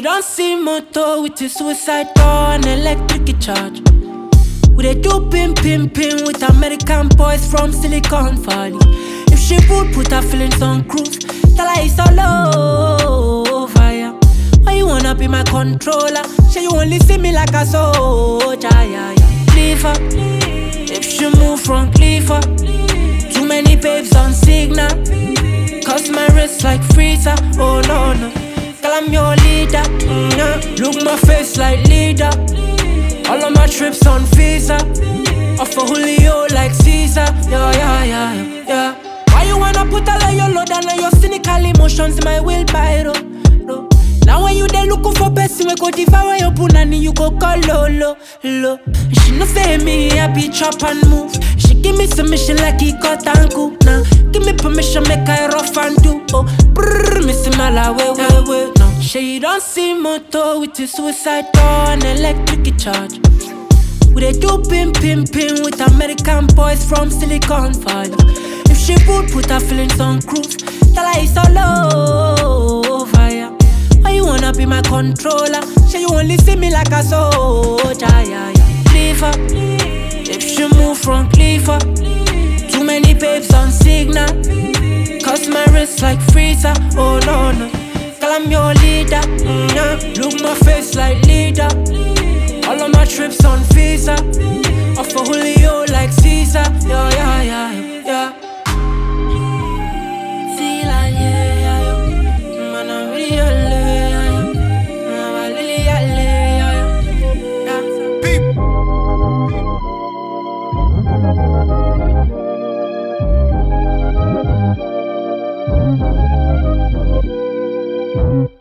don't see motor with a suicide door and electric charge. We dey do pim pim pim with American boys from Silicon Valley. If she would put her feelings on cruise, tell her it's all over, yeah. Why you wanna be my controller? Say you only see me like a soldier, yeah, yeah. Leave her, if she move from Cleaver. Too many babes on signal, cause my wrist like freezer. Oh no, no, girl I'm your leader, yeah. Look my face like leader. All of my trips on visa. Offer Julio like Caesar. Yeah, yeah, yeah, yeah. Why you wanna put all of your load and all your cynical emotions in my wheelbarrow? No. Now when you there looking for person, we go devour your punani, you go call low. She no say me, I be chop and move. She give me submission like he got and cool. Now give me permission, make I rough and do. Oh, brrr, missing my la way. No, she don't see motor with a suicide door and electric charge. We dey do pim pim pim with American boys from Silicon Valley. If she would put her feelings on cruise, tell her it's all over, yeah. Why you wanna be my controller? Say you only see me like a soldier, yeah, yeah. Leave her, if she move from Cleaver. Too many babes on signal, cause my wrist like freezer. Oh no, no, girl I'm your leader, yeah. Look my face like leader. All of my trips on visa. Offer Julio like Caesar. Yeah, yeah, yeah, yeah. Feel like yeah. Man, I'm really Beep.